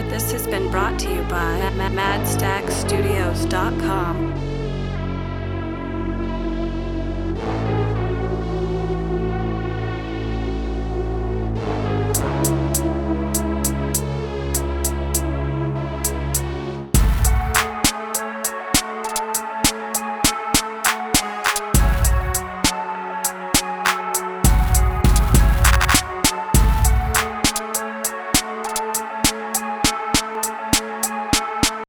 This has been brought to you by MadStackStudios.com.